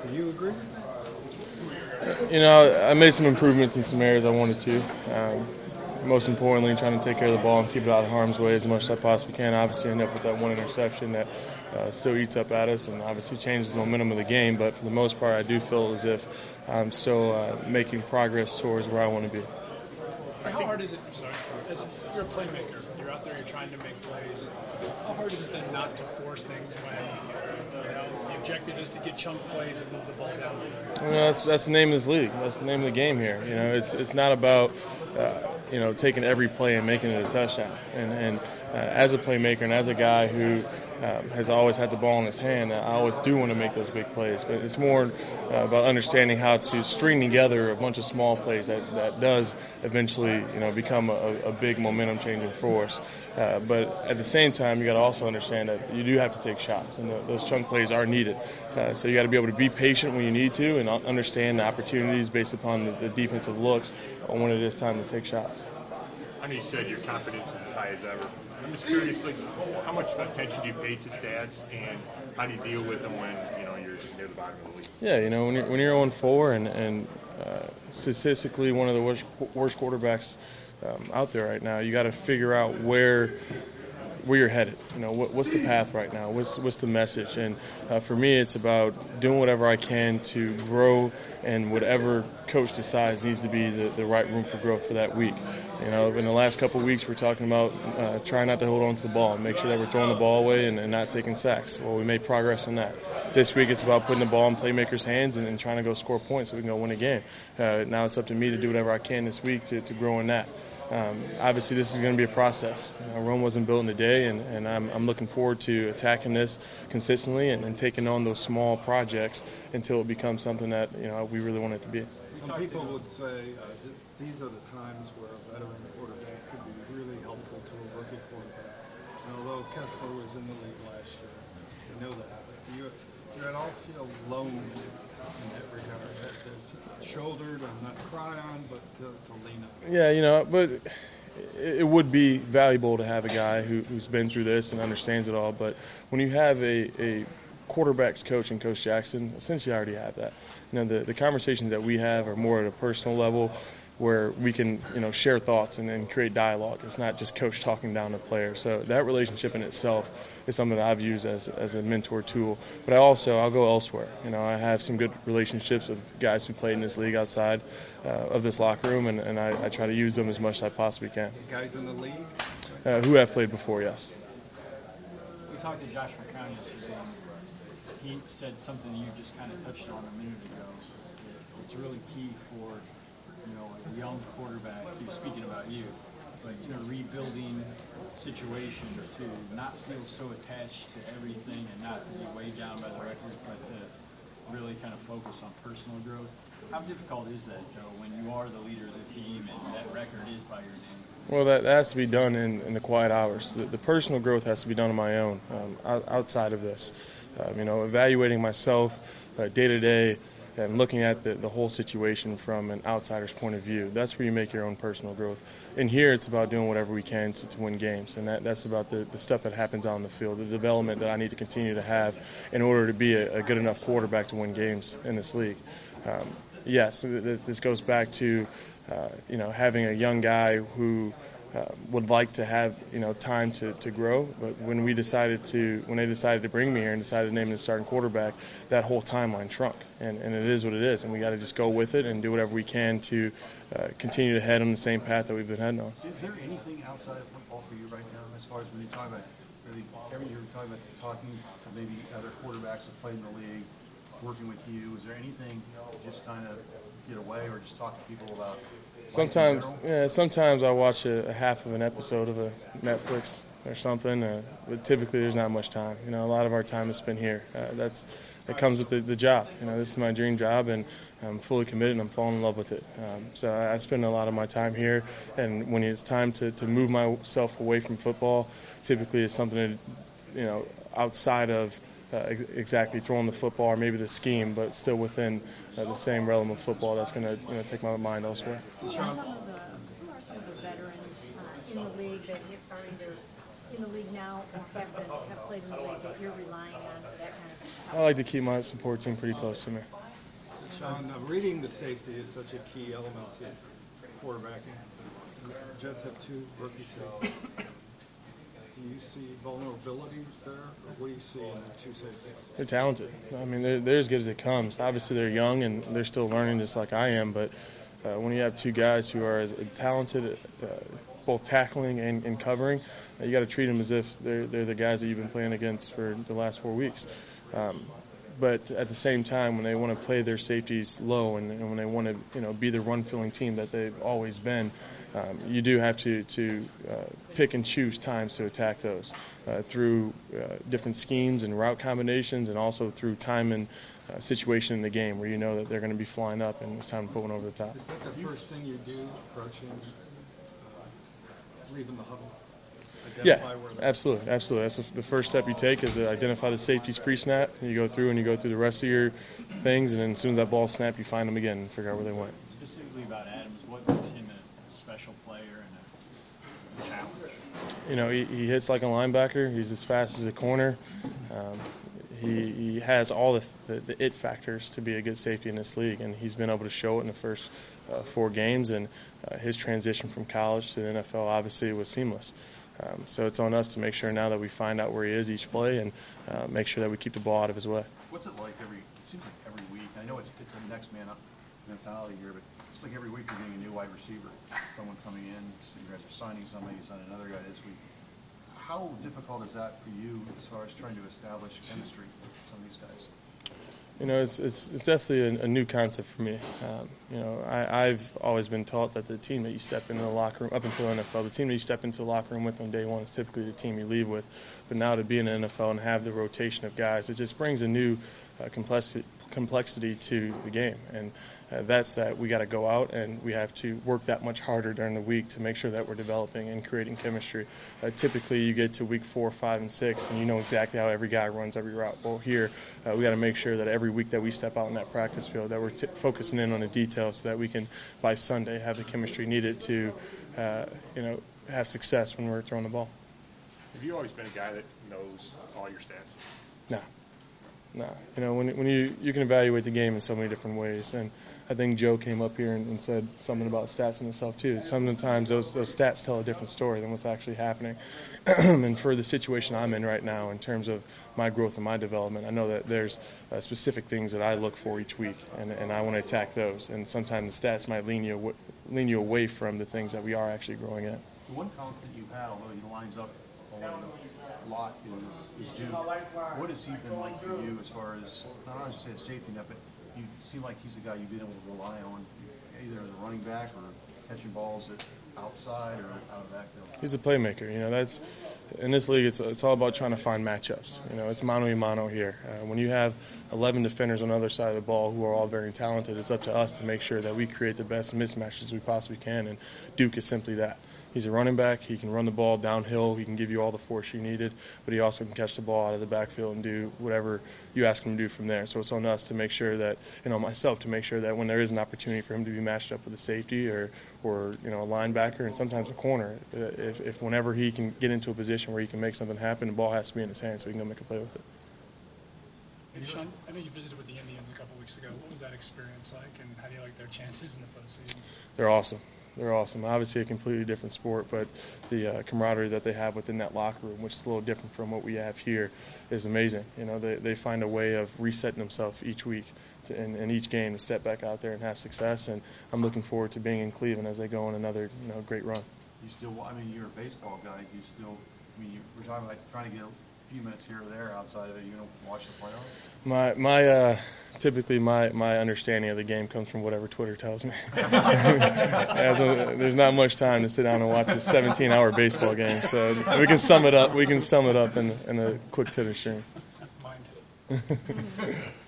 Do you agree? I made some improvements in some areas I wanted to. Most importantly, trying to take care of the ball and keep it out of harm's way as much as I possibly can. Obviously, end up with that one interception that still eats up at us and obviously changes the momentum of the game. But for the most part, I do feel as if I'm still making progress towards where I want to be. How hard is it? I'm sorry. You're a playmaker. You're out there. You're trying to make plays. How hard is it then not to force things when the objective is to get chunk plays and move the ball down? That's the name of this league. That's the name of the game here. It's not about taking every play and making it a touchdown. And as a playmaker and as a guy who has always had the ball in his hand, I always do want to make those big plays. But it's more about understanding how to string together a bunch of small plays that does eventually become a big momentum changing force. But at the same time, you got to also understand that you do have to take shots, and those chunk plays are needed. So you got to be able to be patient when you need to and understand the opportunities based upon the defensive looks on when it is time to take shots. I know you said your confidence is as high as ever. I'm just curious, how much attention do you pay to stats, and how do you deal with them when you're near the bottom of the league? Yeah, when you're 0-4 and statistically one of the worst quarterbacks out there right now, you got to figure out where you're headed. What's the path right now? What's the message? And for me, it's about doing whatever I can to grow, and whatever coach decides needs to be the right room for growth for that week. In the last couple of weeks, we're talking about trying not to hold on to the ball and make sure that we're throwing the ball away and not taking sacks. Well, we made progress on that. This week, it's about putting the ball in playmakers' hands and trying to go score points so we can go win a game. Now it's up to me to do whatever I can this week to grow in that. Obviously, this is going to be a process. Rome wasn't built in a day, and I'm looking forward to attacking this consistently and taking on those small projects until it becomes something that we really want it to be. Some people would say these are the times where a veteran quarterback could be really helpful to a rookie quarterback. And although Kessler was in the league last year, we know that. Do you at all feel alone in that regard? That there's a shoulder to not cry on, but to lean on? Yeah, but it would be valuable to have a guy who's been through this and understands it all. But when you have a quarterback's coach and Coach Jackson, essentially I already have that. The conversations that we have are more at a personal level where we can share thoughts and create dialogue. It's not just coach talking down to players. So that relationship in itself is something that I've used as a mentor tool. But I'll go elsewhere. I have some good relationships with guys who played in this league outside of this locker room, and I try to use them as much as I possibly can. Guys in the league? Who have played before, yes. We talked to Josh McCown yesterday. He said something you just kind of touched on a minute ago. It's really key for a young quarterback. He was speaking about you, but rebuilding situation to not feel so attached to everything and not to be weighed down by the record, but to really kind of focus on personal growth. How difficult is that, Joe, when you are the leader of the team and that record is by your name? Well, that has to be done in the quiet hours. The personal growth has to be done on my own, outside of this. Evaluating myself day to day and looking at the whole situation from an outsider's point of view. That's where you make your own personal growth. In here, it's about doing whatever we can to win games, and that's about the stuff that happens out on the field, the development that I need to continue to have in order to be a good enough quarterback to win games in this league. Yes, this goes back to having a young guy who would like to have time to grow, but when they decided to bring me here and decided to name me the starting quarterback, that whole timeline shrunk, and it is what it is, and we got to just go with it and do whatever we can to continue to head on the same path that we've been heading on. Is there anything outside of football for you right now, as far as when you talk about you're talking about talking to maybe other quarterbacks that played in the league, working with you? Is there anything just kind of get away or just talk to people about? Sometimes I watch a half of an episode of a Netflix or something, but typically there's not much time. A lot of our time is spent here. It comes with the job. This is my dream job, and I'm fully committed, and I'm falling in love with it. So I spend a lot of my time here, and when it's time to move myself away from football, typically it's something outside of exactly throwing the football or maybe the scheme, but still within the same realm of football that's going to take my mind elsewhere. Who are some of the veterans in the league that are either in the league now or have played in the league that you're relying on for that kind of help? I like to keep my support team pretty close to me. Sean, reading the safety is such a key element to quarterbacking. The Jets have 2 rookie safeties. Do you see vulnerability there, or what do you see in the 2 safeties? They're talented. I mean, they're as good as it comes. Obviously, they're young and they're still learning just like I am, but when you have 2 guys who are as talented, both tackling and covering, you got to treat them as if they're the guys that you've been playing against for the last 4 weeks. But at the same time, when they want to play their safeties low and when they want to be the run-filling team that they've always been, you do have to pick and choose times to attack those through different schemes and route combinations, and also through time and situation in the game where you know that they're going to be flying up and it's time to put one over the top. Is that the first thing you do, approaching, leaving the huddle? Yeah, absolutely. That's the first step you take, is to identify the safeties pre-snap. You go through the rest of your things, and then as soon as that ball snaps, you find them again and figure out where they went. Specifically about Adams, what makes him a special player and a challenge? He hits like a linebacker. He's as fast as a corner. He has all the it factors to be a good safety in this league, and he's been able to show it in the first 4 games, and his transition from college to the NFL obviously was seamless. So it's on us to make sure now that we find out where he is each play and make sure that we keep the ball out of his way. What's it like it seems like every week, I know it's a next man up mentality here, but it's like every week you're getting a new wide receiver, someone coming in, you guys are signing somebody, you sign another guy this week. How difficult is that for you as far as trying to establish chemistry with some of these guys? It's definitely a new concept for me. I've always been taught that the team that you step into the locker room, up until NFL, the team that you step into the locker room with on day one is typically the team you leave with. But now to be in the NFL and have the rotation of guys, it just brings a new complexity to the game. And that's that we got to go out and we have to work that much harder during the week to make sure that we're developing and creating chemistry. Typically, you get to week 4, 5, and 6, and you know exactly how every guy runs every route. Well, here, we got to make sure that every week that we step out in that practice field, that we're focusing in on the details so that we can, by Sunday, have the chemistry needed to, have success when we're throwing the ball. Have you always been a guy that knows all your stats? No. When you can evaluate the game in so many different ways, and I think Joe came up here and said something about stats in itself too. Sometimes those stats tell a different story than what's actually happening. And for the situation I'm in right now, in terms of my growth and my development, I know that there's specific things that I look for each week, and I want to attack those. And sometimes the stats might lean you away from the things that we are actually growing at. The one constant you've had, although he lines up a lot, is Duke. What has he been like for you as far as, not only say a safety net, but you seem like he's a guy you've been able to rely on, either as a running back or catching balls outside or out of backfield? He's a playmaker. That's in this league. It's all about trying to find matchups. It's mano a mano here. When you have 11 defenders on the other side of the ball who are all very talented, it's up to us to make sure that we create the best mismatches we possibly can. And Duke is simply that. He's a running back. He can run the ball downhill. He can give you all the force you needed, but he also can catch the ball out of the backfield and do whatever you ask him to do from there. So it's on us to make sure that, myself, to make sure that when there is an opportunity for him to be matched up with a safety or a linebacker and sometimes a corner, if whenever he can get into a position where he can make something happen, the ball has to be in his hands so he can go make a play with it. Hey, Sean, I know you visited with the Indians a couple weeks ago. What was that experience like, and how do you like their chances in the postseason? They're awesome. They're awesome. Obviously a completely different sport, but the camaraderie that they have within that locker room, which is a little different from what we have here, is amazing. They find a way of resetting themselves each week in each game to step back out there and have success, and I'm looking forward to being in Cleveland as they go on another great run. You still, you're a baseball guy. You still, we're talking about trying to get a few minutes here or there outside of it. You don't watch the playoffs? Typically my understanding of the game comes from whatever Twitter tells me. There's not much time to sit down and watch a 17-hour baseball game, so we can sum it up. We can sum it up in a quick Twitter stream. Mine too.